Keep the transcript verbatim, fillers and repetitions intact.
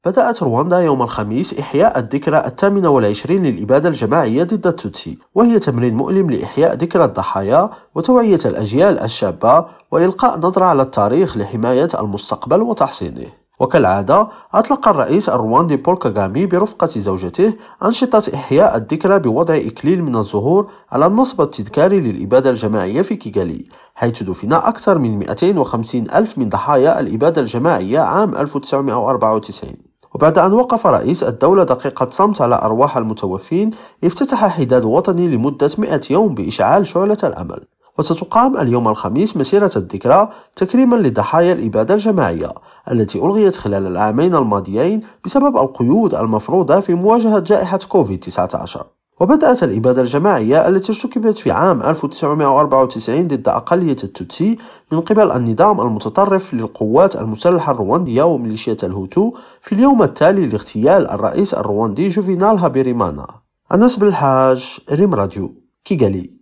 بدأت رواندا يوم الخميس إحياء الذكرى الثامنة والعشرين للإبادة الجماعية ضد التوتسي، وهي تمرين مؤلم لإحياء ذكرى الضحايا وتوعية الأجيال الشابة وإلقاء نظرة على التاريخ لحماية المستقبل وتحصينه. وكالعادة أطلق الرئيس الرواندي بول كاغامي برفقة زوجته أنشطة إحياء الذكرى بوضع إكليل من الزهور على النصب التذكاري للإبادة الجماعية في كيغالي، حيث دفن أكثر من مئتين وخمسين ألف من ضحايا الإبادة الجماعية عام ألف وتسعمائة وأربعة وتسعين. وبعد أن وقف رئيس الدولة دقيقة صمت على أرواح المتوفين، افتتح حداد وطني لمدة مئة يوم بإشعال شعلة الأمل. وستقام اليوم الخميس مسيرة الذكرى تكريما لضحايا الإبادة الجماعية التي ألغيت خلال العامين الماضيين بسبب القيود المفروضة في مواجهة جائحة كوفيد تسعة عشر. وبدأت الإبادة الجماعية التي ارتكبت في عام ألف وتسعمائة وأربعة وتسعين ضد أقلية التوتسي من قبل النظام المتطرف للقوات المسلحة الرواندية وميليشيا الهوتو في اليوم التالي لاغتيال الرئيس الرواندي جوفينال هابيريمانا. أنس بالحاج، ريم راديو، كيغالي.